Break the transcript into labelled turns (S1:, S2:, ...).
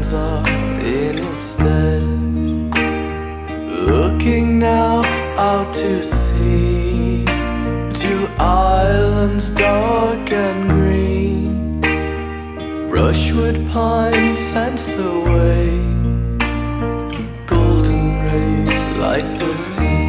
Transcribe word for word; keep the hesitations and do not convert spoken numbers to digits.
S1: hills are in its stead. Looking now out to sea, to islands dark and green. Brushwood pine scents the way, golden rays like the sea.